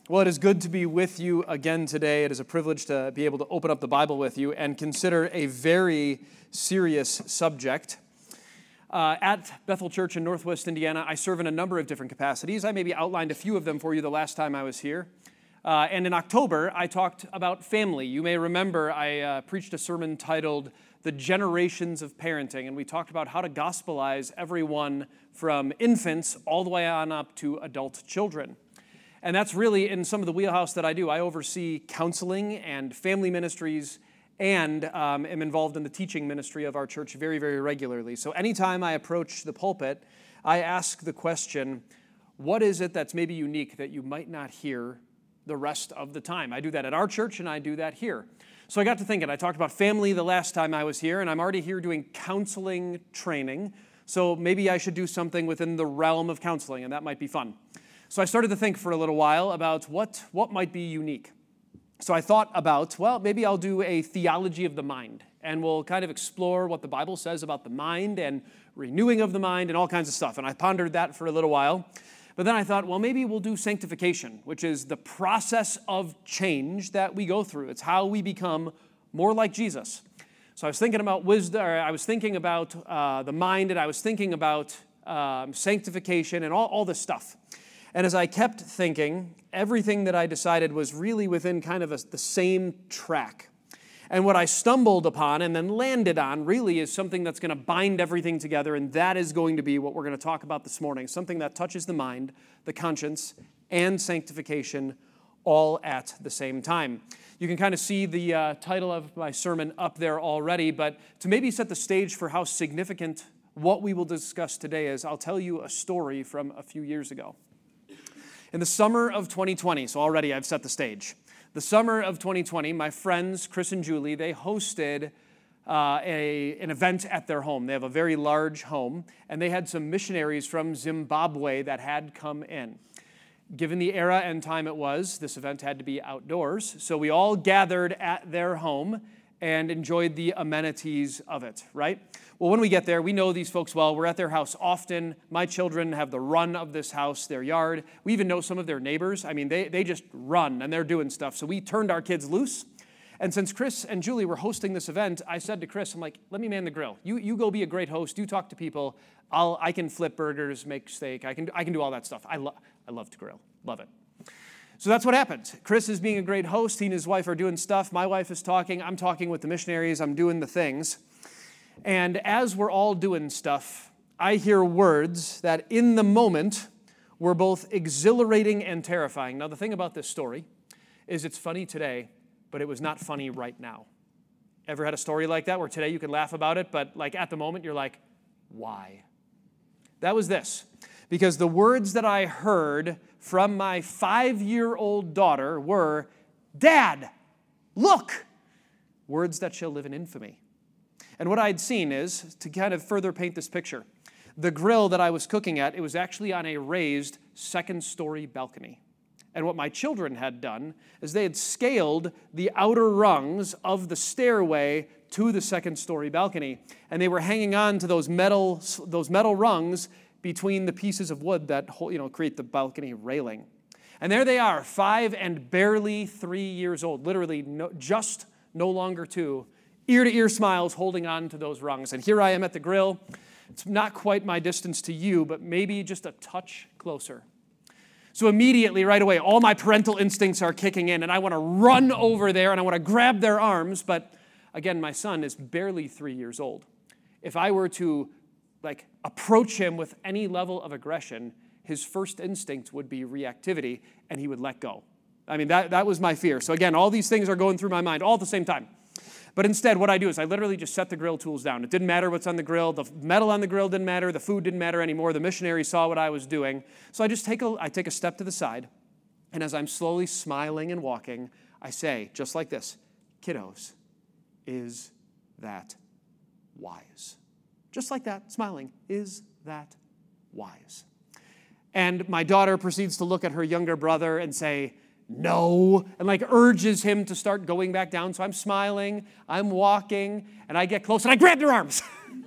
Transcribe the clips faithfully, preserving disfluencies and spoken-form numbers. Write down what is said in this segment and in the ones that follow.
Well, it is good to be with you again today. It is a privilege to be able to open up the Bible with you and consider a very serious subject. Uh, at Bethel Church in Northwest Indiana, I serve in a number of different capacities. I maybe outlined a few of them for you the last time I was here. Uh, and in October, I talked about family. You may remember I uh, preached a sermon titled The Generations of Parenting, and we talked about how to gospelize everyone from infants all the way on up to adult children. And that's really in some of the wheelhouse that I do. I oversee counseling and family ministries and um, am involved in the teaching ministry of our church very, very regularly. So anytime I approach the pulpit, I ask the question, what is it that's maybe unique that you might not hear the rest of the time? I do that at our church and I do that here. So I got to thinking, I talked about family the last time I was here, and I'm already here doing counseling training. So maybe I should do something within the realm of counseling, and that might be fun. So I started to think for a little while about what, what might be unique. So I thought about, well, maybe I'll do a theology of the mind, and we'll kind of explore what the Bible says about the mind and renewing of the mind and all kinds of stuff. And I pondered that for a little while. But then I thought, well, maybe we'll do sanctification, which is the process of change that we go through. It's how we become more like Jesus. So I was thinking about wisdom, or I was thinking about uh, the mind, and I was thinking about um, sanctification and all, all this stuff. And as I kept thinking, everything that I decided was really within kind of a, the same track. And what I stumbled upon and then landed on really is something that's going to bind everything together, and that is going to be what we're going to talk about this morning, something that touches the mind, the conscience, and sanctification all at the same time. You can kind of see the uh, title of my sermon up there already, but to maybe set the stage for how significant what we will discuss today is, I'll tell you a story from a few years ago. In the summer of twenty twenty, so already I've set the stage. The summer of twenty twenty, my friends, Chris and Julie, they hosted uh, a, an event at their home. They have a very large home, and they had some missionaries from Zimbabwe that had come in. Given the era and time it was, this event had to be outdoors, so we all gathered at their home and enjoyed the amenities of it, right? Well, when we get there, we know these folks well. We're at their house often. My children have the run of this house, their yard. We even know some of their neighbors. I mean, they, they just run, and they're doing stuff. So we turned our kids loose. And since Chris and Julie were hosting this event, I said to Chris, I'm like, let me man the grill. You you go be a great host. You talk to people. I'll I can flip burgers, make steak. I can I can do all that stuff. I, lo- I love to grill. Love it. So that's what happened. Chris is being a great host. He and his wife are doing stuff. My wife is talking. I'm talking with the missionaries. I'm doing the things. And as we're all doing stuff, I hear words that in the moment were both exhilarating and terrifying. Now, the thing about this story is it's funny today, but it was not funny right now. Ever had a story like that where today you can laugh about it, but like at the moment you're like, why? That was this. Because the words that I heard from my five-year-old daughter were, Dad, look! Words that shall live in infamy. And what I'd seen is, to kind of further paint this picture, the grill that I was cooking at, it was actually on a raised second-story balcony. And what my children had done is they had scaled the outer rungs of the stairway to the second-story balcony, and they were hanging on to those metal, those metal rungs between the pieces of wood that you know create the balcony railing. And there they are, five and barely three years old, literally no, just no longer two, ear-to-ear smiles holding on to those rungs. And here I am at the grill. It's not quite my distance to you, but maybe just a touch closer. So immediately, right away, all my parental instincts are kicking in, and I want to run over there, and I want to grab their arms. But again, my son is barely three years old. If I were to like approach him with any level of aggression, his first instinct would be reactivity, and he would let go. I mean, that, that was my fear. So again, all these things are going through my mind all at the same time. But instead, what I do is I literally just set the grill tools down. It didn't matter what's on the grill. The metal on the grill didn't matter. The food didn't matter anymore. The missionary saw what I was doing. So I just take a, I take a step to the side, and as I'm slowly smiling and walking, I say, just like this, kiddos, is that wise? Just like that, smiling, is that wise? And my daughter proceeds to look at her younger brother and say, no, and like urges him to start going back down. So I'm smiling, I'm walking, and I get close and I grab their arms.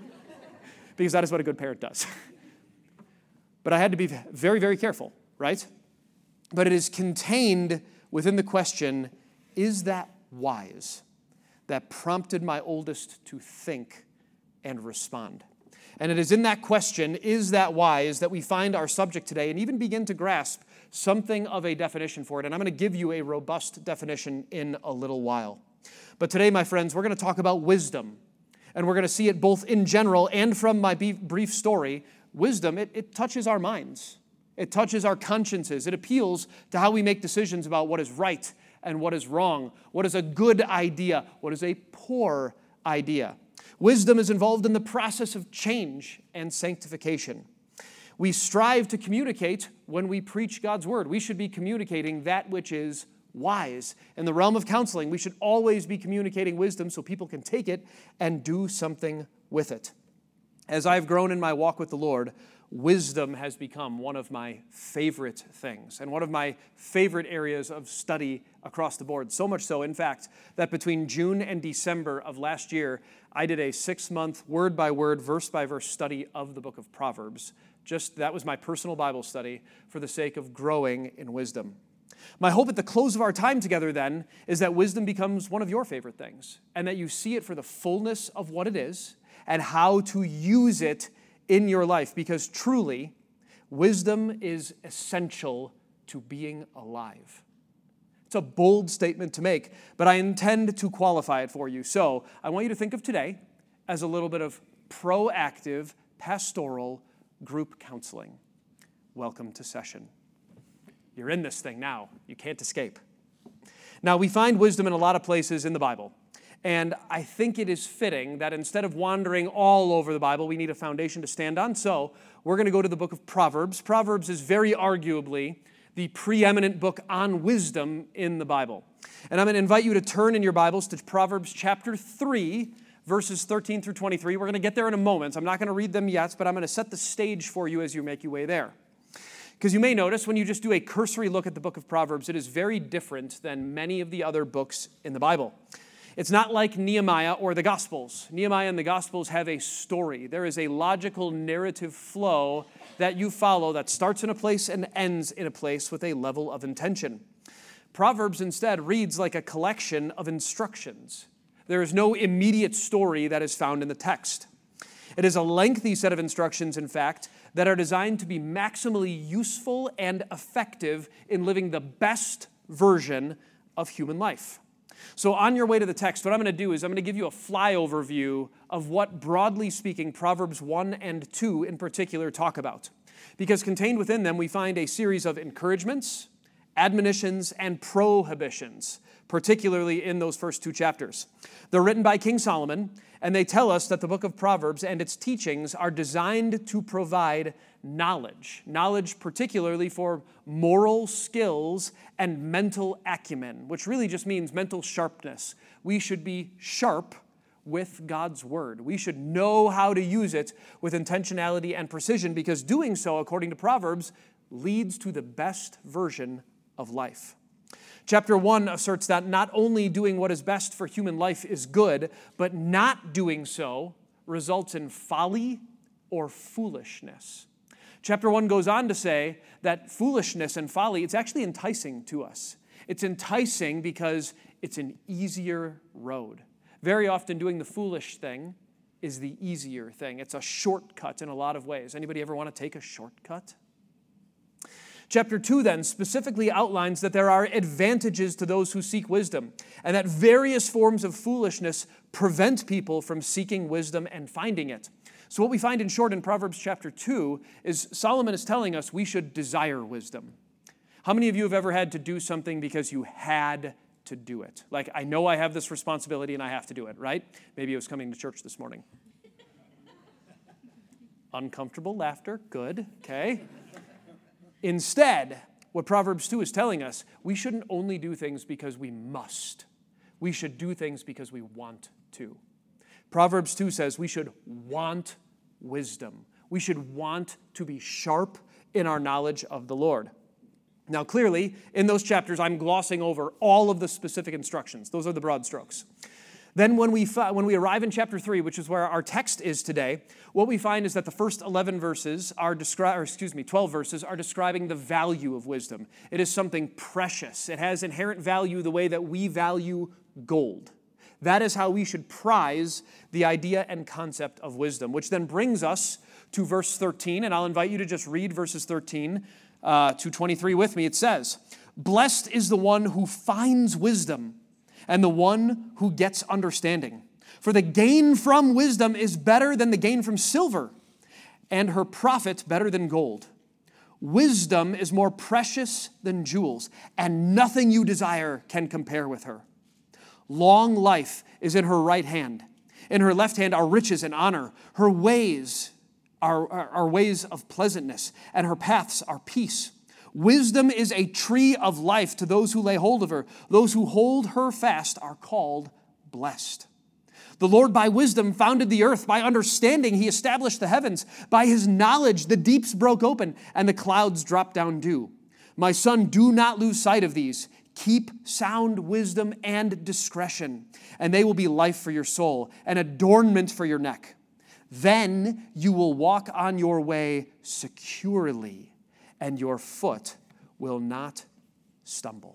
Because that is what a good parent does. But I had to be very, very careful, right? but it is contained within the question, is that wise? That prompted my oldest to think and respond. And it is in that question, is that wise, that we find our subject today and even begin to grasp something of a definition for it. And I'm going to give you a robust definition in a little while. But today, my friends, we're going to talk about wisdom. And we're going to see it both in general and from my brief story. Wisdom, it, it touches our minds. It touches our consciences. It appeals to how we make decisions about what is right and what is wrong, what is a good idea, what is a poor idea. Wisdom is involved in the process of change and sanctification. We strive to communicate when we preach God's word. We should be communicating that which is wise. In the realm of counseling, we should always be communicating wisdom so people can take it and do something with it. As I've grown in my walk with the Lord, wisdom has become one of my favorite things and one of my favorite areas of study across the board. So much so, in fact, that between June and December of last year, I did a six-month word-by-word, verse-by-verse study of the book of Proverbs. Just that was my personal Bible study for the sake of growing in wisdom. My hope at the close of our time together then is that wisdom becomes one of your favorite things and that you see it for the fullness of what it is and how to use it in your life, because truly, wisdom is essential to being alive. It's a bold statement to make, but I intend to qualify it for you. So I want you to think of today as a little bit of proactive, pastoral group counseling. Welcome to session. You're in this thing now. You can't escape. Now, we find wisdom in a lot of places in the Bible. And I think it is fitting that instead of wandering all over the Bible, we need a foundation to stand on. So we're going to go to the book of Proverbs. Proverbs is very arguably the preeminent book on wisdom in the Bible. And I'm going to invite you to turn in your Bibles to Proverbs chapter three, verses thirteen through twenty-three. We're going to get there in a moment. I'm not going to read them yet, but I'm going to set the stage for you as you make your way there. Because you may notice when you just do a cursory look at the book of Proverbs, it is very different than many of the other books in the Bible. It's not like Nehemiah or the Gospels. Nehemiah and the Gospels have a story. There is a logical narrative flow that you follow that starts in a place and ends in a place with a level of intention. Proverbs instead reads like a collection of instructions. There is no immediate story that is found in the text. It is a lengthy set of instructions, in fact, that are designed to be maximally useful and effective in living the best version of human life. So on your way to the text, what I'm going to do is I'm going to give you a flyover view of what, broadly speaking, Proverbs one and two in particular talk about. Because contained within them, we find a series of encouragements, admonitions, and prohibitions, particularly in those first two chapters. They're written by King Solomon, and they tell us that the book of Proverbs and its teachings are designed to provide knowledge, knowledge particularly for moral skills and mental acumen, which really just means mental sharpness. We should be sharp with God's word. We should know how to use it with intentionality and precision, because doing so, according to Proverbs, leads to the best version of life. Chapter one asserts that not only doing what is best for human life is good, but not doing so results in folly or foolishness. Chapter one goes on to say that foolishness and folly, it's actually enticing to us. It's enticing because it's an easier road. Very often doing the foolish thing is the easier thing. It's a shortcut in a lot of ways. Anybody ever want to take a shortcut? Chapter two then specifically outlines that there are advantages to those who seek wisdom, and that various forms of foolishness prevent people from seeking wisdom and finding it. So what we find in short in Proverbs chapter two is Solomon is telling us we should desire wisdom. How many of you have ever had to do something because you had to do it? Like, I know I have this responsibility and I have to do it, right? Maybe it was coming to church this morning. Uncomfortable laughter, good, okay. Instead, what Proverbs two is telling us, we shouldn't only do things because we must. We should do things because we want to. Proverbs two says we should want wisdom. We should want to be sharp in our knowledge of the Lord. Now, clearly, in those chapters, I'm glossing over all of the specific instructions. Those are the broad strokes. Then when we, fi- when we arrive in chapter three, which is where our text is today, what we find is that the first eleven verses are descri- or excuse me, twelve verses are describing the value of wisdom. It is something precious. It has inherent value the way that we value gold. That is how we should prize the idea and concept of wisdom, which then brings us to verse thirteen, and I'll invite you to just read verses thirteen uh, to twenty-three with me. It says, "Blessed is the one who finds wisdom, and the one who gets understanding. For the gain from wisdom is better than the gain from silver, and her profit better than gold. Wisdom is more precious than jewels, and nothing you desire can compare with her. Long life is in her right hand. In her left hand are riches and honor. Her ways are, are, are ways of pleasantness, and her paths are peace. Wisdom is a tree of life to those who lay hold of her. Those who hold her fast are called blessed. The Lord by wisdom founded the earth. By understanding he established the heavens. By his knowledge the deeps broke open, and the clouds dropped down dew. My son, do not lose sight of these. Keep sound wisdom and discretion, and they will be life for your soul, an adornment for your neck. Then you will walk on your way securely, and your foot will not stumble."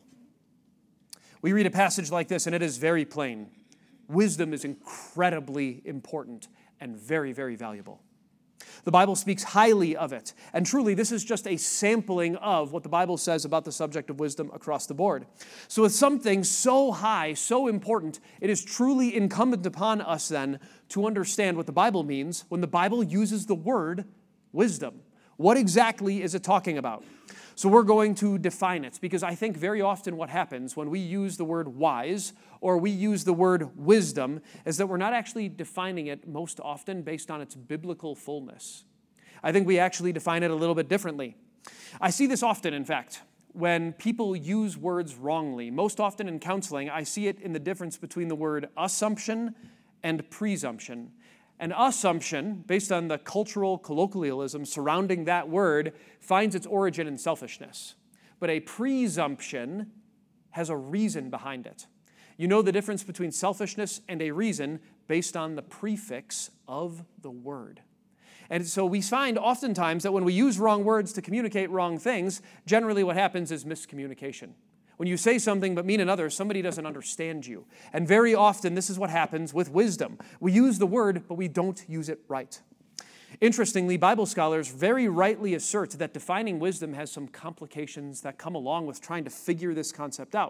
We read a passage like this, and it is very plain. Wisdom is incredibly important and very, very valuable. The Bible speaks highly of it, and truly this is just a sampling of what the Bible says about the subject of wisdom across the board. So with something so high, so important, it is truly incumbent upon us then to understand what the Bible means when the Bible uses the word wisdom. What exactly is it talking about? So we're going to define it, because I think very often what happens when we use the word wise or we use the word wisdom is that we're not actually defining it most often based on its biblical fullness. I think we actually define it a little bit differently. I see this often, in fact, when people use words wrongly. Most often in counseling, I see it in the difference between the word assumption and presumption. An assumption, based on the cultural colloquialism surrounding that word, finds its origin in selfishness. But a presumption has a reason behind it. You know the difference between selfishness and a reason based on the prefix of the word. And so we find oftentimes that when we use wrong words to communicate wrong things, generally what happens is miscommunication. When you say something but mean another, somebody doesn't understand you. And very often this is what happens with wisdom. We use the word, but we don't use it right. Interestingly, Bible scholars very rightly assert that defining wisdom has some complications that come along with trying to figure this concept out.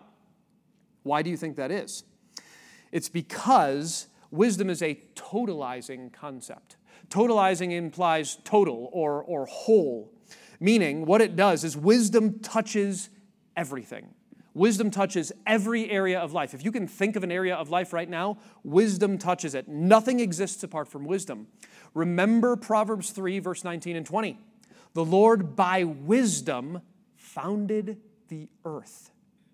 Why do you think that is? It's because wisdom is a totalizing concept. Totalizing implies total or, or whole, meaning what it does is wisdom touches everything. Wisdom touches every area of life. If you can think of an area of life right now, wisdom touches it. Nothing exists apart from wisdom. Remember Proverbs three, verse nineteen and twenty. The Lord by wisdom founded the earth.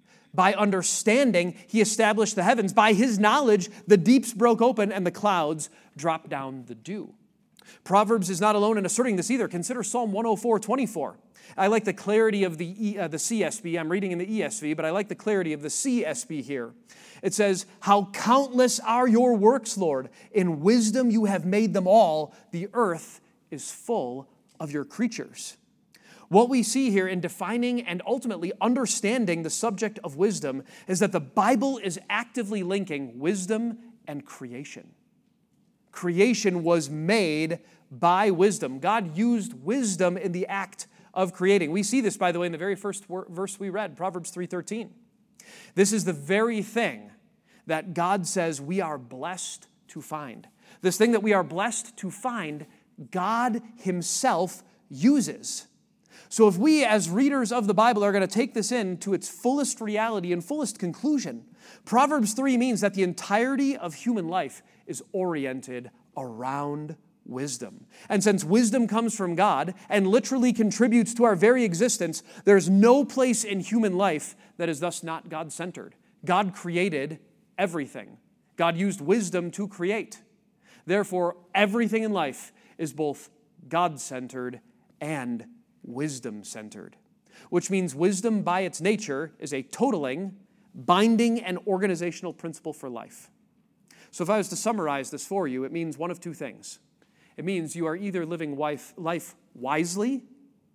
By understanding, he established the heavens. By his knowledge, the deeps broke open and the clouds dropped down the dew. Proverbs is not alone in asserting this either. Consider Psalm one oh four, twenty-four. I like the clarity of the, e, uh, the C S B. I'm reading in the E S V, but I like the clarity of the C S B here. It says, "How countless are your works, Lord. In wisdom you have made them all. The earth is full of your creatures." What we see here in defining and ultimately understanding the subject of wisdom is that the Bible is actively linking wisdom and creation. Creation was made by wisdom. God used wisdom in the act of creating. We see this, by the way, in the very first verse we read, Proverbs three thirteen. This is the very thing that God says we are blessed to find. This thing that we are blessed to find, God himself uses. So if we as readers of the Bible are going to take this in to its fullest reality and fullest conclusion, Proverbs three means that the entirety of human life is oriented around wisdom. And since wisdom comes from God and literally contributes to our very existence, there's no place in human life that is thus not God-centered. God created everything. God used wisdom to create. Therefore, everything in life is both God-centered and wisdom-centered, which means wisdom by its nature is a totaling, binding, and organizational principle for life. So if I was to summarize this for you, it means one of two things. It means you are either living life, life wisely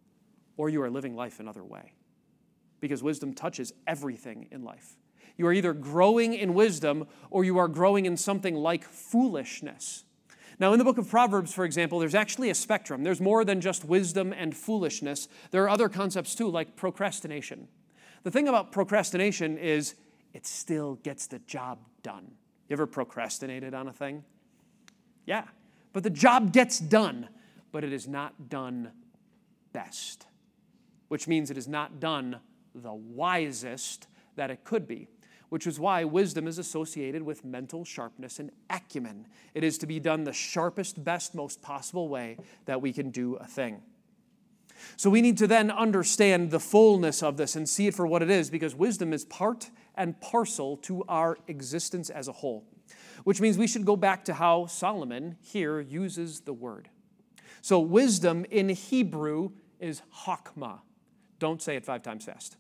or you are living life another way. Because wisdom touches everything in life. You are either growing in wisdom or you are growing in something like foolishness. Now, in the book of Proverbs, for example, there's actually a spectrum. There's more than just wisdom and foolishness. There are other concepts too, like procrastination. The thing about procrastination is it still gets the job done. You ever procrastinated on a thing? Yeah. But the job gets done, but it is not done best, which means it is not done the wisest that it could be, which is why wisdom is associated with mental sharpness and acumen. It is to be done the sharpest, best, most possible way that we can do a thing. So we need to then understand the fullness of this and see it for what it is, because wisdom is part and parcel to our existence as a whole, which means we should go back to how Solomon here uses the word. So wisdom in Hebrew is chokmah. Don't say it five times fast.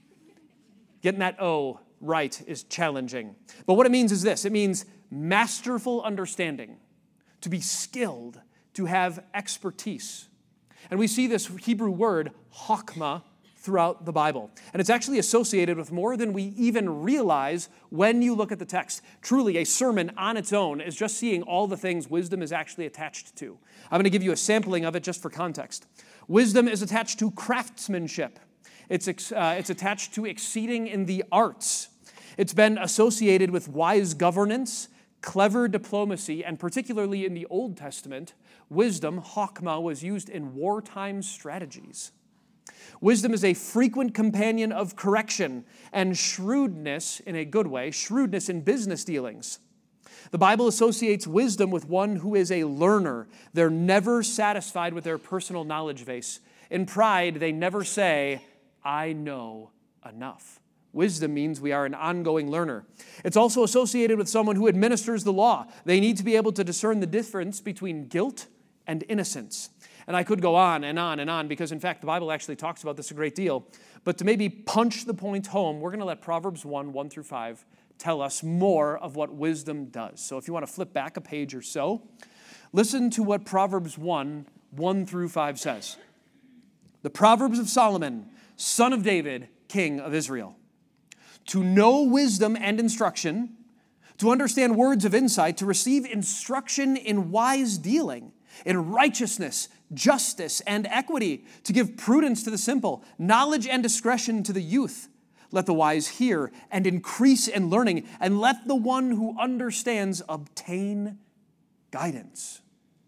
Getting that O right is challenging. But what it means is this. It means masterful understanding, to be skilled, to have expertise. And we see this Hebrew word, chokmah, throughout the Bible. And it's actually associated with more than we even realize when you look at the text. Truly, a sermon on its own is just seeing all the things wisdom is actually attached to. I'm going to give you a sampling of it just for context. Wisdom is attached to craftsmanship. It's, uh, it's attached to exceeding in the arts. It's been associated with wise governance, clever diplomacy, and particularly in the Old Testament, wisdom, chokmah, was used in wartime strategies. Wisdom is a frequent companion of correction and shrewdness, in a good way, shrewdness in business dealings. The Bible associates wisdom with one who is a learner. They're never satisfied with their personal knowledge base. In pride, they never say, I know enough. Wisdom means we are an ongoing learner. It's also associated with someone who administers the law. They need to be able to discern the difference between guilt and innocence. And I could go on and on and on because, in fact, the Bible actually talks about this a great deal. But to maybe punch the point home, we're going to let Proverbs one, one through five tell us more of what wisdom does. So if you want to flip back a page or so, listen to what Proverbs one, one through five says. The Proverbs of Solomon, son of David, king of Israel. To know wisdom and instruction, to understand words of insight, to receive instruction in wise dealing, in righteousness, justice, and equity, to give prudence to the simple, knowledge and discretion to the youth. Let the wise hear and increase in learning, and let the one who understands obtain guidance.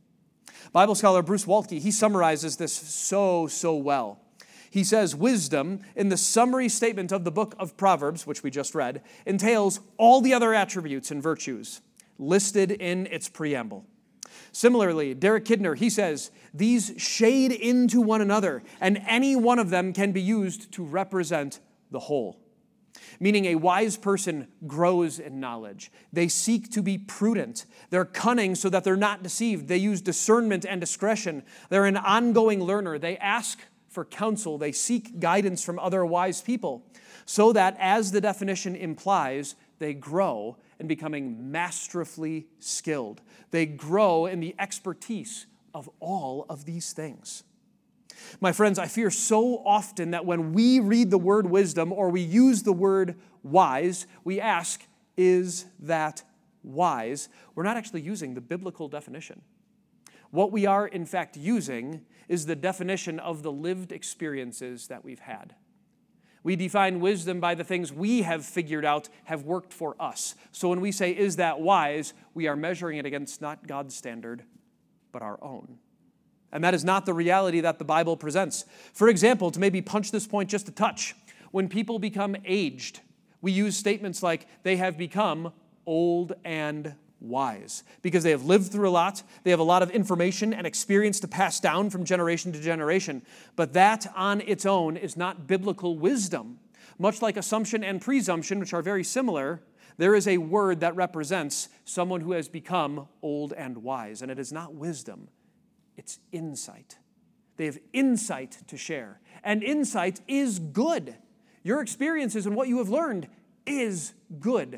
Bible scholar Bruce Waltke, he summarizes this so, so well. He says, wisdom, in the summary statement of the book of Proverbs, which we just read, entails all the other attributes and virtues listed in its preamble. Similarly, Derek Kidner, he says, these shade into one another, and any one of them can be used to represent the whole. Meaning a wise person grows in knowledge. They seek to be prudent. They're cunning so that they're not deceived. They use discernment and discretion. They're an ongoing learner. They ask for counsel. They seek guidance from other wise people so that, as the definition implies, they grow in becoming masterfully skilled. They grow in the expertise of all of these things. My friends, I fear so often that when we read the word wisdom or we use the word wise, we ask, is that wise? We're not actually using the biblical definition. What we are, in fact, using is the definition of the lived experiences that we've had. We define wisdom by the things we have figured out have worked for us. So when we say, is that wise, we are measuring it against not God's standard, but our own. And that is not the reality that the Bible presents. For example, to maybe punch this point just a touch, when people become aged, we use statements like, they have become old and wise, because they have lived through a lot, they have a lot of information and experience to pass down from generation to generation. But that on its own is not biblical wisdom. Much like assumption and presumption, which are very similar, there is a word that represents someone who has become old and wise, and it is not wisdom, it's insight. They have insight to share, and insight is good. Your experiences and what you have learned is good.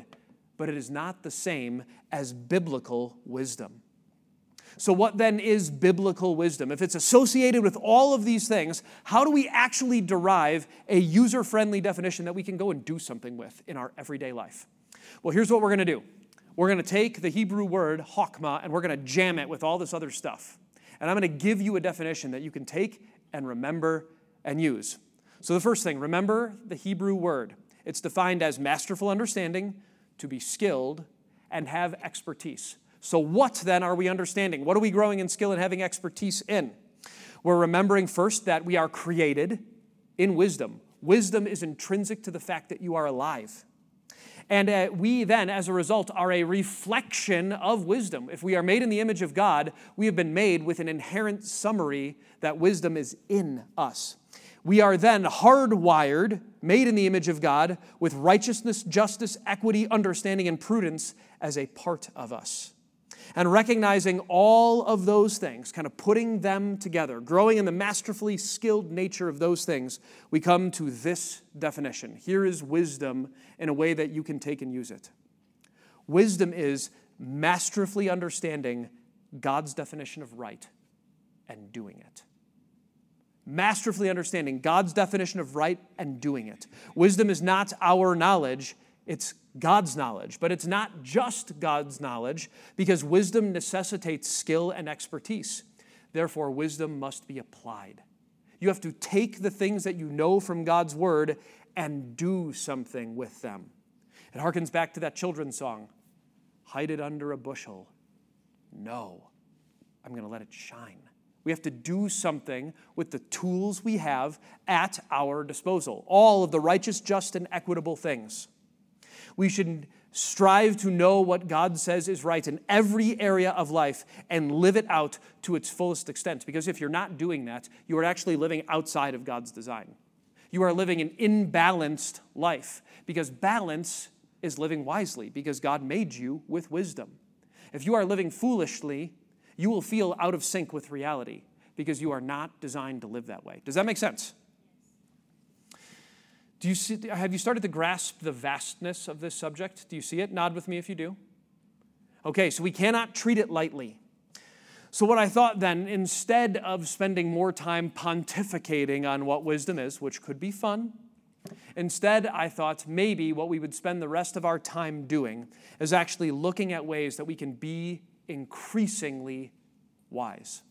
but it is not the same as biblical wisdom. So what then is biblical wisdom? If it's associated with all of these things, how do we actually derive a user-friendly definition that we can go and do something with in our everyday life? Well, here's what we're going to do. We're going to take the Hebrew word chokmah and we're going to jam it with all this other stuff. And I'm going to give you a definition that you can take and remember and use. So the first thing, remember the Hebrew word. It's defined as masterful understanding, to be skilled, and have expertise. So what then are we understanding? What are we growing in skill and having expertise in? We're remembering first that we are created in wisdom. Wisdom is intrinsic to the fact that you are alive. And uh, we then, as a result, are a reflection of wisdom. If we are made in the image of God, we have been made with an inherent summary that wisdom is in us. We are then hardwired, made in the image of God, with righteousness, justice, equity, understanding, and prudence as a part of us. And recognizing all of those things, kind of putting them together, growing in the masterfully skilled nature of those things, we come to this definition. Here is wisdom in a way that you can take and use it. Wisdom is masterfully understanding God's definition of right and doing it. Masterfully understanding God's definition of right and doing it. Wisdom is not our knowledge, it's God's knowledge. But it's not just God's knowledge, because wisdom necessitates skill and expertise. Therefore, wisdom must be applied. You have to take the things that you know from God's word and do something with them. It harkens back to that children's song, hide it under a bushel. No, I'm going to let it shine. We have to do something with the tools we have at our disposal. All of the righteous, just, and equitable things. We should strive to know what God says is right in every area of life and live it out to its fullest extent. Because if you're not doing that, you are actually living outside of God's design. You are living an imbalanced life. Because balance is living wisely, because God made you with wisdom. If you are living foolishly, you will feel out of sync with reality, because you are not designed to live that way. Does that make sense? Do you see, have you started to grasp the vastness of this subject? Do you see it? Nod with me if you do. Okay, so we cannot treat it lightly. So what I thought then, instead of spending more time pontificating on what wisdom is, which could be fun, instead I thought maybe what we would spend the rest of our time doing is actually looking at ways that we can be increasingly wise.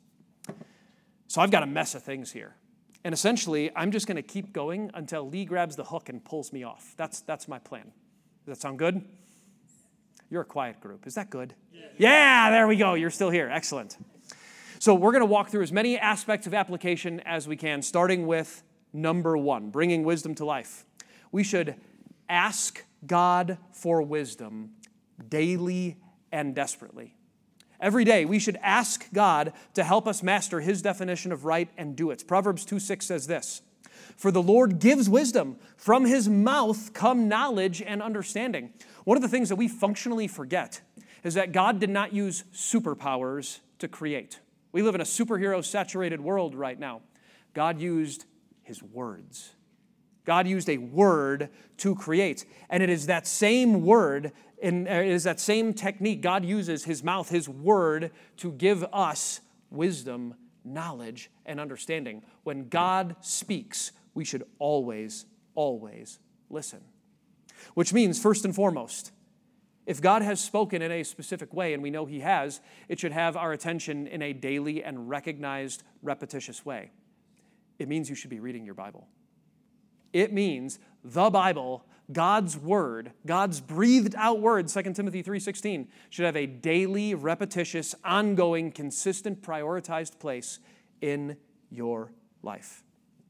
So I've got a mess of things here. And essentially, I'm just going to keep going until Lee grabs the hook and pulls me off. That's, that's my plan. Does that sound good? You're a quiet group. Is that good? Yeah. Yeah, there we go. You're still here. Excellent. So we're going to walk through as many aspects of application as we can, starting with number one, bringing wisdom to life. We should ask God for wisdom daily and desperately. Every day, we should ask God to help us master His definition of right and do it. Proverbs two six says this, "For the Lord gives wisdom. From His mouth come knowledge and understanding." One of the things that we functionally forget is that God did not use superpowers to create. We live in a superhero-saturated world right now. God used His words. God used a word to create. And it is that same word, and it is that same technique. God uses His mouth, His word, to give us wisdom, knowledge, and understanding. When God speaks, we should always, always listen. Which means, first and foremost, if God has spoken in a specific way, and we know He has, it should have our attention in a daily and recognized, repetitious way. It means you should be reading your Bible. It means the Bible, God's word, God's breathed out word, Second Timothy three sixteen, should have a daily, repetitious, ongoing, consistent, prioritized place in your life.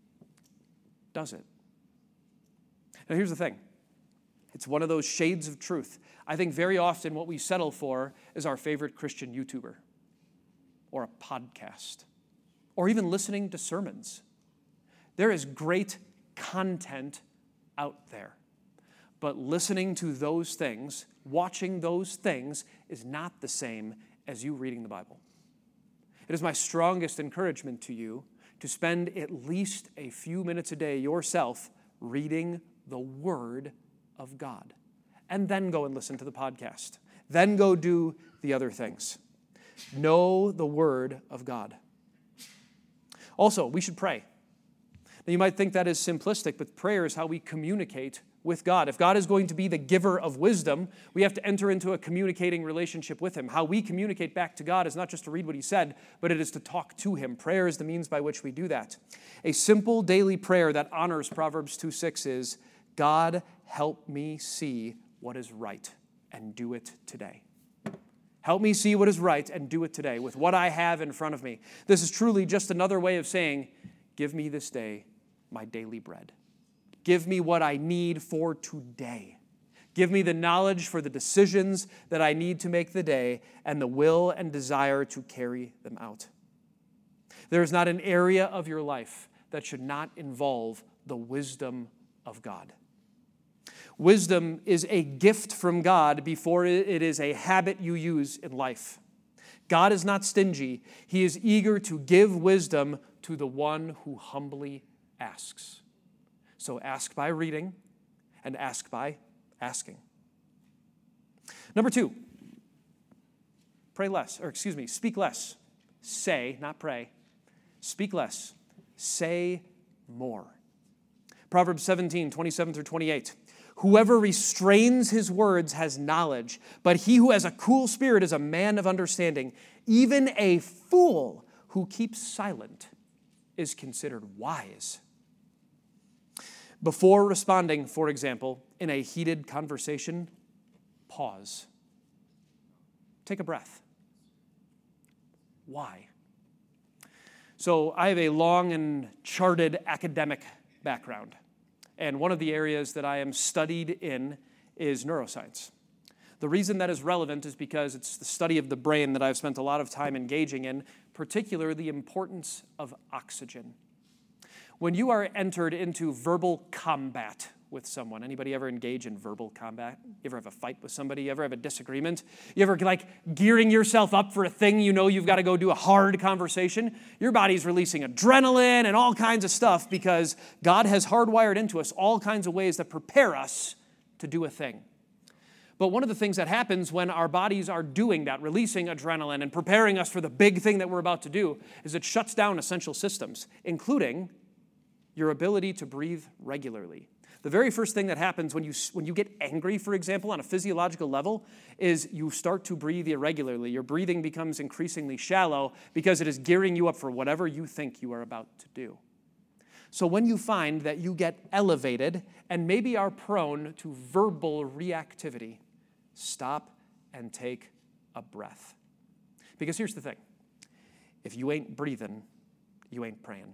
Does it? Now here's the thing. It's one of those shades of truth. I think very often what we settle for is our favorite Christian YouTuber or a podcast or even listening to sermons. There is great content out there. But listening to those things, watching those things, is not the same as you reading the Bible. It is my strongest encouragement to you to spend at least a few minutes a day yourself reading the Word of God. and then go and listen to the podcast. Then go do the other things. Know the Word of God. Also, we should pray. Now, you might think that is simplistic, but prayer is how we communicate with God. If God is going to be the giver of wisdom, we have to enter into a communicating relationship with Him. How we communicate back to God is not just to read what He said, but it is to talk to Him. Prayer is the means by which we do that. A simple daily prayer that honors Proverbs two six is, God, help me see what is right and do it today. Help me see what is right and do it today with what I have in front of me. This is truly just another way of saying, give me this day my daily bread. Give me what I need for today. Give me the knowledge for the decisions that I need to make the day and the will and desire to carry them out. There is not an area of your life that should not involve the wisdom of God. Wisdom is a gift from God before it is a habit you use in life. God is not stingy. He is eager to give wisdom to the one who humbly asks. So ask by reading and ask by asking. Number two, pray less, or excuse me, speak less. Say, not pray. Speak less. Say more. Proverbs seventeen, twenty-seven through twenty-eight. Whoever restrains his words has knowledge, but he who has a cool spirit is a man of understanding. Even a fool who keeps silent is considered wise. Before responding, for example, in a heated conversation, pause. Take a breath. Why? So I have a long and charted academic background, and one of the areas that I am studied in is neuroscience. The reason that is relevant is because it's the study of the brain that I've spent a lot of time engaging in, particularly the importance of oxygen. When you are entered into verbal combat with someone, anybody ever engage in verbal combat? You ever have a fight with somebody? You ever have a disagreement? You ever like gearing yourself up for a thing you know you've got to go do a hard conversation? Your body's releasing adrenaline and all kinds of stuff because God has hardwired into us all kinds of ways that prepare us to do a thing. But one of the things that happens when our bodies are doing that, releasing adrenaline and preparing us for the big thing that we're about to do, is it shuts down essential systems, including your ability to breathe regularly. The very first thing that happens when you when you get angry, for example, on a physiological level, is you start to breathe irregularly. Your breathing becomes increasingly shallow because it is gearing you up for whatever you think you are about to do. So when you find that you get elevated and maybe are prone to verbal reactivity, stop and take a breath. Because here's the thing. If you ain't breathing, you ain't praying.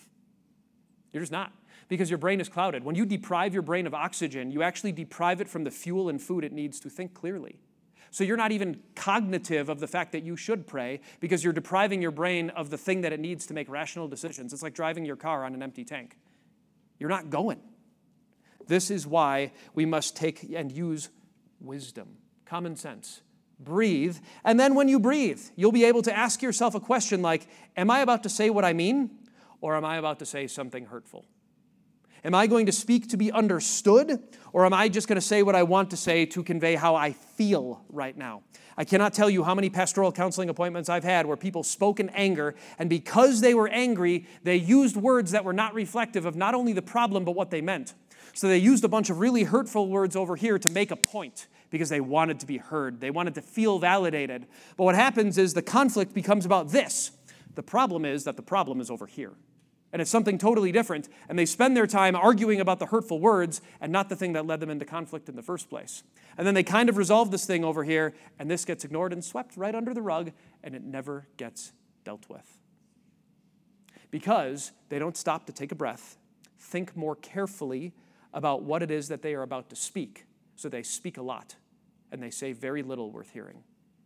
You're just not, because your brain is clouded. When you deprive your brain of oxygen, you actually deprive it from the fuel and food it needs to think clearly. So you're not even cognitive of the fact that you should pray because you're depriving your brain of the thing that it needs to make rational decisions. It's like driving your car on an empty tank. You're not going. This is why we must take and use wisdom, common sense. Breathe, and then when you breathe, you'll be able to ask yourself a question like, am I about to say what I mean? Or am I about to say something hurtful? Am I going to speak to be understood? Or am I just going to say what I want to say to convey how I feel right now? I cannot tell you how many pastoral counseling appointments I've had where people spoke in anger, and because they were angry, they used words that were not reflective of not only the problem, but what they meant. So they used a bunch of really hurtful words over here to make a point because they wanted to be heard. They wanted to feel validated. But what happens is the conflict becomes about this. The problem is that the problem is over here. And it's something totally different, and they spend their time arguing about the hurtful words and not the thing that led them into conflict in the first place. And then they kind of resolve this thing over here, and this gets ignored and swept right under the rug, and it never gets dealt with. Because they don't stop to take a breath, think more carefully about what it is that they are about to speak. So they speak a lot, and they say very little worth hearing.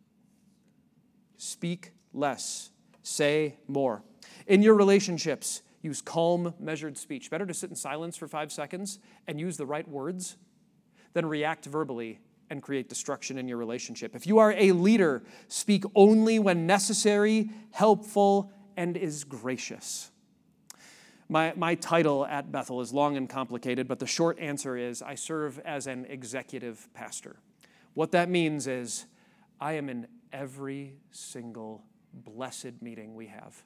Speak less, say more. In your relationships, use calm, measured speech. Better to sit in silence for five seconds and use the right words than react verbally and create destruction in your relationship. If you are a leader, speak only when necessary, helpful, and is gracious. My, my title at Bethel is long and complicated, but the short answer is I serve as an executive pastor. What that means is I am in every single blessed meeting we have.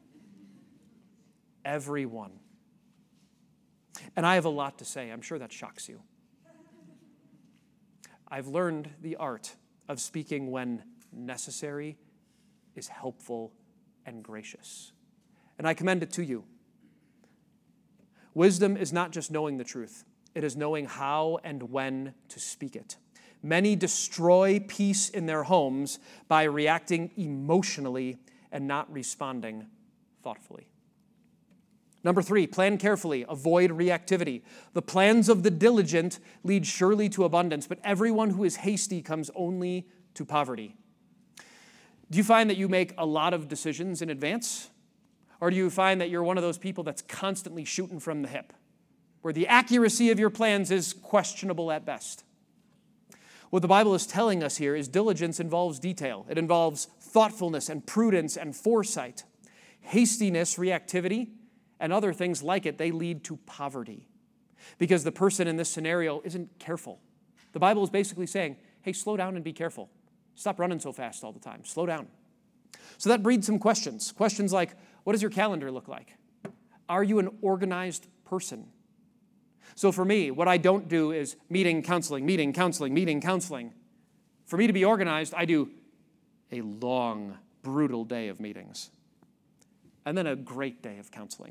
Every one. And I have a lot to say. I'm sure that shocks you. I've learned the art of speaking when necessary, is helpful, and gracious. And I commend it to you. Wisdom is not just knowing the truth. It is knowing how and when to speak it. Many destroy peace in their homes by reacting emotionally and not responding thoughtfully. Number three, plan carefully, avoid reactivity. The plans of the diligent lead surely to abundance, but everyone who is hasty comes only to poverty. Do you find that you make a lot of decisions in advance? Or do you find that you're one of those people that's constantly shooting from the hip, where the accuracy of your plans is questionable at best? What the Bible is telling us here is diligence involves detail. It involves thoughtfulness and prudence and foresight. Hastiness, reactivity, and other things like it, they lead to poverty because the person in this scenario isn't careful. The Bible is basically saying, hey, slow down and be careful. Stop running so fast all the time. Slow down. So that breeds some questions. Questions like, what does your calendar look like? Are you an organized person? So for me, what I don't do is meeting, counseling, meeting, counseling, meeting, counseling. For me to be organized, I do a long, brutal day of meetings and then a great day of counseling.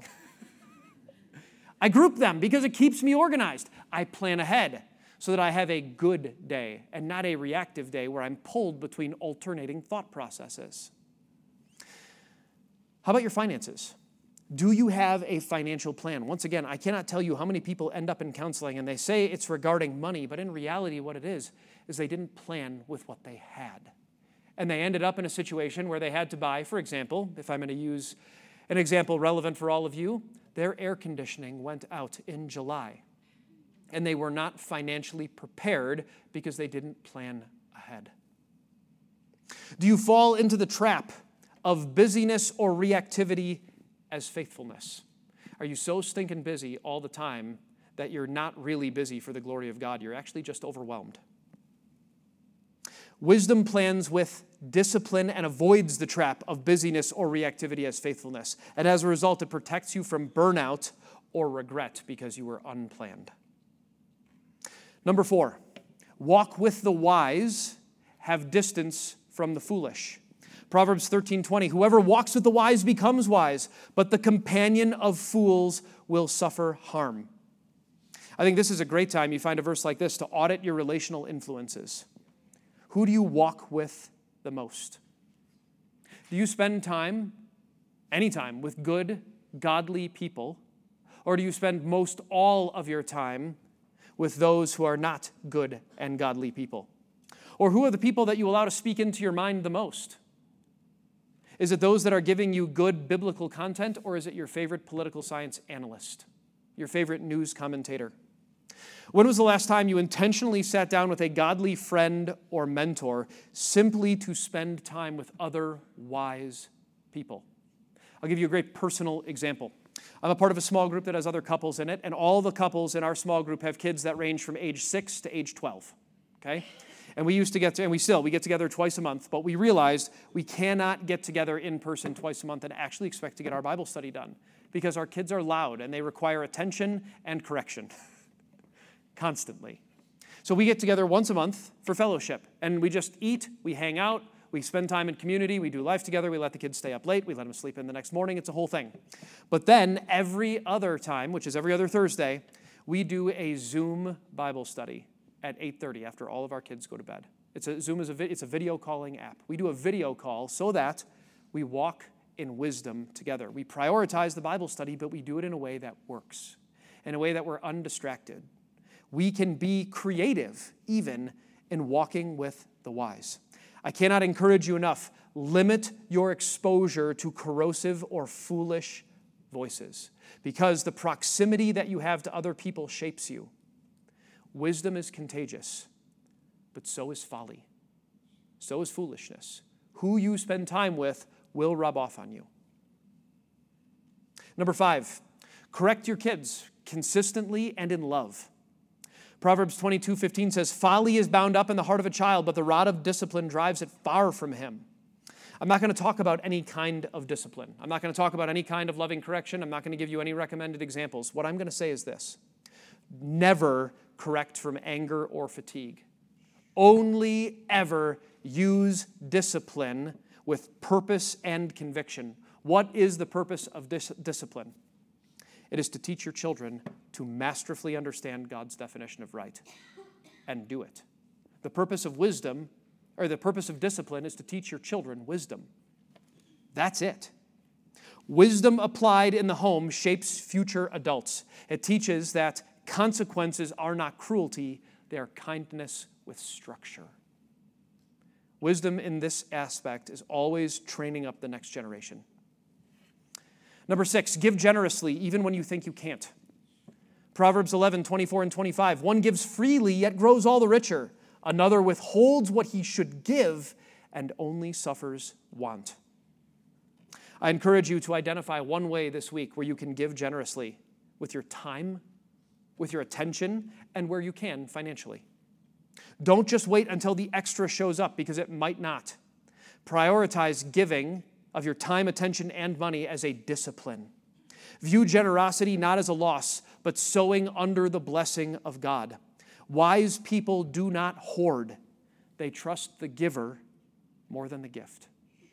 I group them because it keeps me organized. I plan ahead so that I have a good day and not a reactive day where I'm pulled between alternating thought processes. How about your finances? Do you have a financial plan? Once again, I cannot tell you how many people end up in counseling and they say it's regarding money, but in reality what it is, is they didn't plan with what they had. And they ended up in a situation where they had to buy, for example, if I'm going to use an example relevant for all of you, their air conditioning went out in July. And they were not financially prepared because they didn't plan ahead. Do you fall into the trap of busyness or reactivity as faithfulness? Are you so stinking busy all the time that you're not really busy for the glory of God? You're actually just overwhelmed. Wisdom plans with discipline and avoids the trap of busyness or reactivity as faithfulness. And as a result, it protects you from burnout or regret because you were unplanned. Number four, walk with the wise, have distance from the foolish. Proverbs thirteen twenty, whoever walks with the wise becomes wise, but the companion of fools will suffer harm. I think this is a great time, you find a verse like this, to audit your relational influences. Who do you walk with the most? Do you spend time, any time, with good, godly people? Or do you spend most all of your time with those who are not good and godly people? Or who are the people that you allow to speak into your mind the most? Is it those that are giving you good biblical content, or is it your favorite political science analyst, your favorite news commentator? When was the last time you intentionally sat down with a godly friend or mentor simply to spend time with other wise people? I'll give you a great personal example. I'm a part of a small group that has other couples in it, and all the couples in our small group have kids that range from age six to age twelve, okay? And we used to get to, and we still, we get together twice a month, but we realized we cannot get together in person twice a month and actually expect to get our Bible study done because our kids are loud and they require attention and correction constantly. So we get together once a month for fellowship, and we just eat, we hang out, we spend time in community, we do life together, we let the kids stay up late, we let them sleep in the next morning, it's a whole thing. But then every other time, which is every other Thursday, we do a Zoom Bible study at eight thirty after all of our kids go to bed. It's a, Zoom is a, vi- it's a video calling app. We do a video call so that we walk in wisdom together. We prioritize the Bible study, but we do it in a way that works, in a way that we're undistracted. We can be creative even in walking with the wise. I cannot encourage you enough. Limit your exposure to corrosive or foolish voices because the proximity that you have to other people shapes you. Wisdom is contagious, but so is folly. So is foolishness. Who you spend time with will rub off on you. Number five, Correct your kids consistently and in love. Proverbs twenty-two fifteen says, "Folly is bound up in the heart of a child, but the rod of discipline drives it far from him." I'm not going to talk about any kind of discipline. I'm not going to talk about any kind of loving correction. I'm not going to give you any recommended examples. What I'm going to say is this: never correct from anger or fatigue. Only ever use discipline with purpose and conviction. What is the purpose of dis- discipline? It is to teach your children to masterfully understand God's definition of right and do it. The purpose of wisdom, or the purpose of discipline, is to teach your children wisdom. That's it. Wisdom applied in the home shapes future adults. It teaches that consequences are not cruelty, they are kindness with structure. Wisdom in this aspect is always training up the next generation. Number six, give generously even when you think you can't. Proverbs eleven, twenty-four and twenty-five. One gives freely, yet grows all the richer. Another withholds what he should give and only suffers want. I encourage you to identify one way this week where you can give generously with your time, with your attention, and where you can financially. Don't just wait until the extra shows up, because it might not. Prioritize giving of your time, attention, and money as a discipline. View generosity not as a loss, but sowing under the blessing of God. Wise people do not hoard. They trust the giver more than the gift.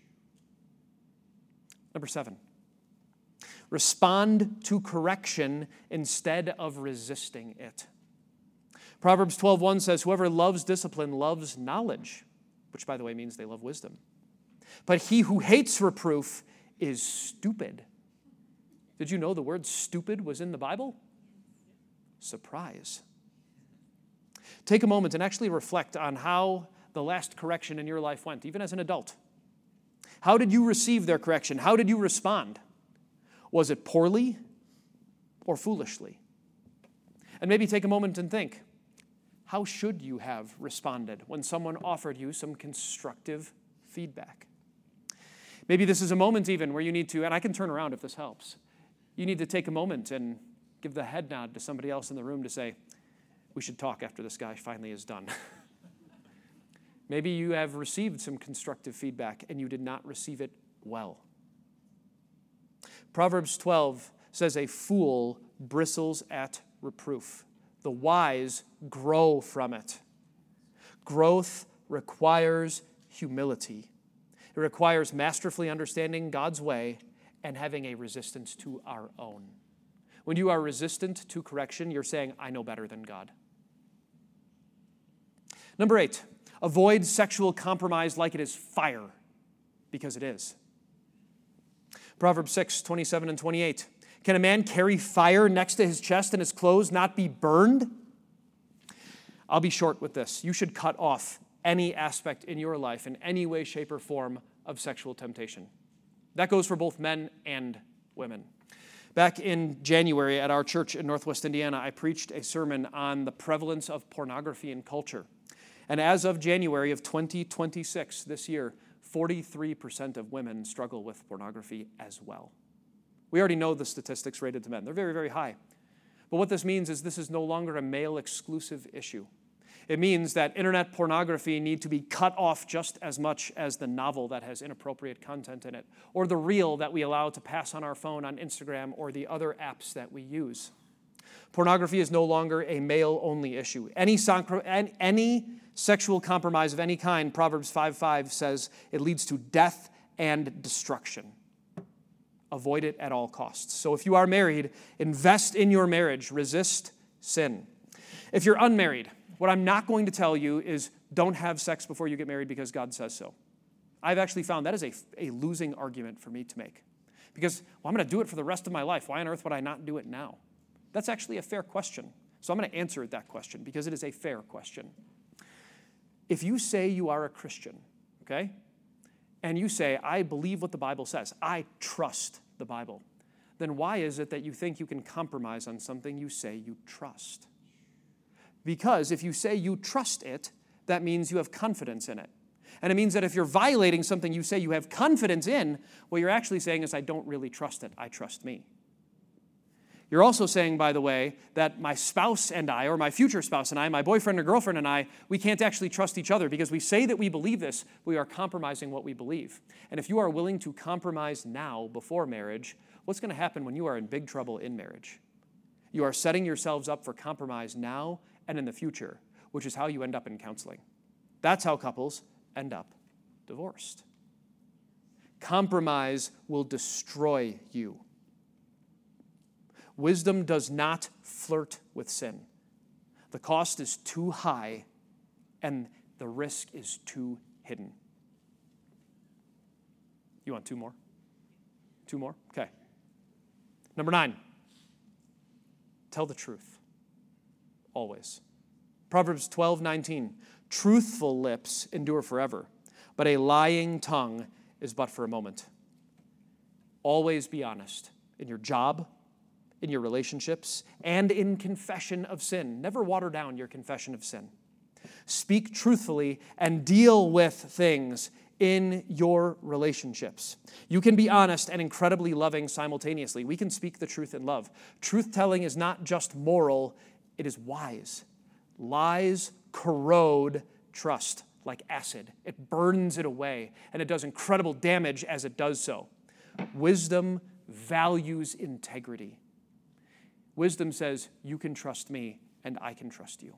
Number seven, respond to correction instead of resisting it. Proverbs twelve one says, "Whoever loves discipline loves knowledge," which, by the way, means they love wisdom. "But he who hates reproof is stupid." Did you know the word stupid was in the Bible? Surprise. Take a moment and actually reflect on how the last correction in your life went, even as an adult. How did you receive their correction? How did you respond? Was it poorly or foolishly? And maybe take a moment and think, how should you have responded when someone offered you some constructive feedback? Maybe this is a moment even where you need to, and I can turn around if this helps, you need to take a moment and give the head nod to somebody else in the room to say, we should talk after this guy finally is done. Maybe you have received some constructive feedback and you did not receive it well. Proverbs twelve says, "A fool bristles at reproof. The wise grow from it." Growth requires humility. It requires masterfully understanding God's way and having a resistance to our own. When you are resistant to correction, you're saying, I know better than God. Number eight, avoid sexual compromise like it is fire, because it is. Proverbs six, twenty-seven and twenty-eight. Can a man carry fire next to his chest and his clothes not be burned? I'll be short with this. You should cut off any aspect in your life in any way, shape, or form of sexual temptation. That goes for both men and women. Back in January at our church in Northwest Indiana, I preached a sermon on the prevalence of pornography in culture. And as of January of twenty twenty-six, this year, forty-three percent of women struggle with pornography as well. We already know the statistics related to men. They're very, very high. But what this means is this is no longer a male-exclusive issue. It means that internet pornography need to be cut off just as much as the novel that has inappropriate content in it, or the reel that we allow to pass on our phone on Instagram, or the other apps that we use. Pornography is no longer a male-only issue. Any, any sexual compromise of any kind, Proverbs five five says, it leads to death and destruction. Avoid it at all costs. So if you are married, invest in your marriage. Resist sin. If you're unmarried, what I'm not going to tell you is don't have sex before you get married because God says so. I've actually found that is a, a losing argument for me to make. Because, well, I'm going to do it for the rest of my life. Why on earth would I not do it now? That's actually a fair question. So I'm going to answer that question because it is a fair question. If you say you are a Christian, okay, and you say, I believe what the Bible says, I trust the Bible, then why is it that you think you can compromise on something you say you trust? Because if you say you trust it, that means you have confidence in it. And it means that if you're violating something you say you have confidence in, what you're actually saying is, I don't really trust it, I trust me. You're also saying, by the way, that my spouse and I, or my future spouse and I, my boyfriend or girlfriend and I, we can't actually trust each other because we say that we believe this, we are compromising what we believe. And if you are willing to compromise now before marriage, what's going to happen when you are in big trouble in marriage? You are setting yourselves up for compromise now and in the future, which is how you end up in counseling. That's how couples end up divorced. Compromise will destroy you. Wisdom does not flirt with sin. The cost is too high, and the risk is too hidden. You want two more? Two more? Okay. Number nine, tell the truth. Always. Proverbs twelve nineteen, truthful lips endure forever, but a lying tongue is but for a moment. Always be honest in your job, in your relationships, and in confession of sin. Never water down your confession of sin. Speak truthfully and deal with things in your relationships. You can be honest and incredibly loving simultaneously. We can speak the truth in love. Truth-telling is not just moral, it is wise. Lies corrode trust like acid. It burns it away, and it does incredible damage as it does so. Wisdom values integrity. Wisdom says, you can trust me, and I can trust you.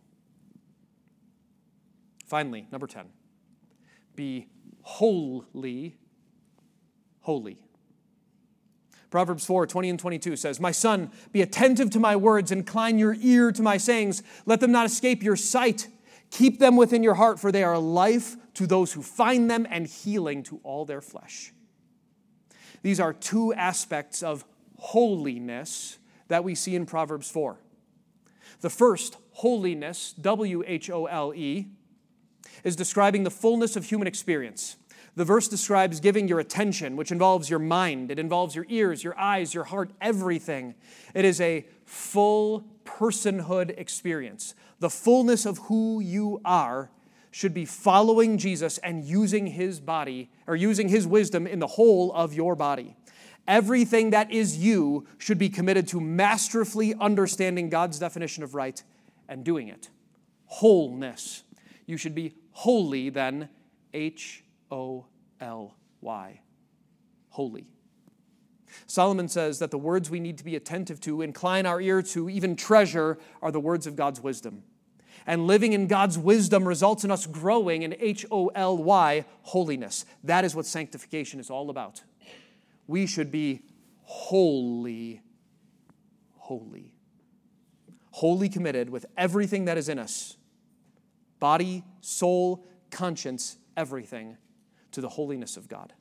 Finally, number ten, be wholly holy. Proverbs four twenty and twenty-two says, my son, be attentive to my words, incline your ear to my sayings. Let them not escape your sight. Keep them within your heart, for they are life to those who find them and healing to all their flesh. These are two aspects of holiness that we see in Proverbs four. The first, holiness, W H O L E, is describing the fullness of human experience. The verse describes giving your attention, which involves your mind. It involves your ears, your eyes, your heart, everything. It is a full personhood experience. The fullness of who you are should be following Jesus and using his body, or using his wisdom in the whole of your body. Everything that is you should be committed to masterfully understanding God's definition of right and doing it. Wholeness. You should be holy then, H O L Y. Holy. Solomon says that the words we need to be attentive to, incline our ear to, even treasure, are the words of God's wisdom. And living in God's wisdom results in us growing in H O L Y, holiness. That is what sanctification is all about. We should be wholly, holy. Wholly committed with everything that is in us. Body, soul, conscience, everything to the holiness of God.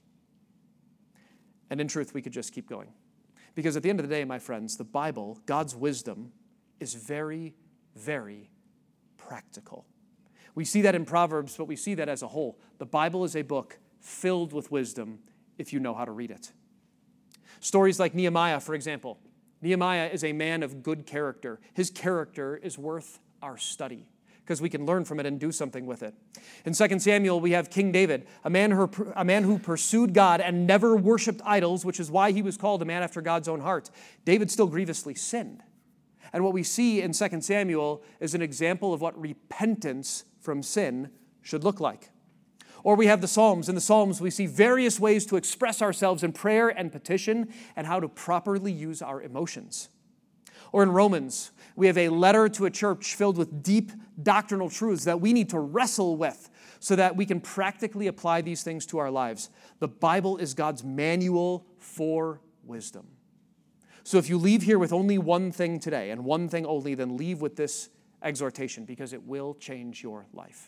And in truth, we could just keep going. Because at the end of the day, my friends, the Bible, God's wisdom, is very, very practical. We see that in Proverbs, but we see that as a whole. The Bible is a book filled with wisdom if you know how to read it. Stories like Nehemiah, for example. Nehemiah is a man of good character. His character is worth our study because we can learn from it and do something with it. In Second Samuel, we have King David, a man, who, a man who pursued God and never worshipped idols, which is why he was called a man after God's own heart. David still grievously sinned. And what we see in Second Samuel is an example of what repentance from sin should look like. Or we have the Psalms. In the Psalms, we see various ways to express ourselves in prayer and petition and how to properly use our emotions. Or in Romans, we have a letter to a church filled with deep doctrinal truths that we need to wrestle with so that we can practically apply these things to our lives. The Bible is God's manual for wisdom. So if you leave here with only one thing today, and one thing only, then leave with this exhortation because it will change your life.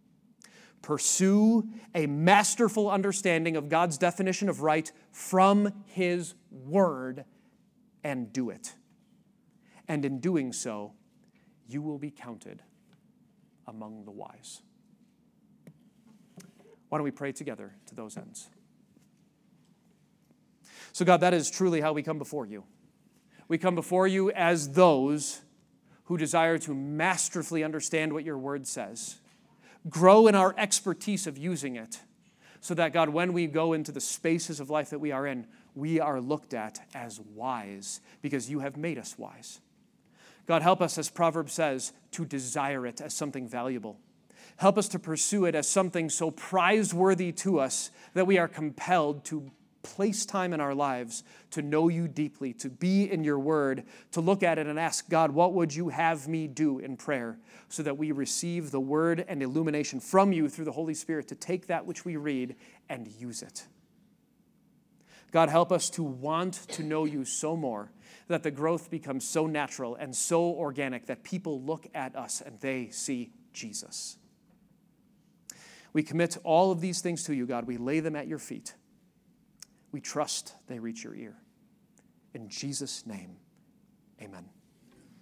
Pursue a masterful understanding of God's definition of right from his word and do it. And in doing so, you will be counted among the wise. Why don't we pray together to those ends? So God, that is truly how we come before you. We come before you as those who desire to masterfully understand what your word says, grow in our expertise of using it, so that, God, when we go into the spaces of life that we are in, we are looked at as wise because you have made us wise. God, help us, as Proverbs says, to desire it as something valuable. Help us to pursue it as something so prizeworthy to us that we are compelled to place time in our lives to know you deeply, to be in your word, to look at it and ask, God, what would you have me do in prayer, so that we receive the word and illumination from you through the Holy Spirit to take that which we read and use it. God, help us to want to know you so more that the growth becomes so natural and so organic that people look at us and they see Jesus. We commit all of these things to you, God. We lay them at your feet. We trust they reach your ear. In Jesus' name, amen.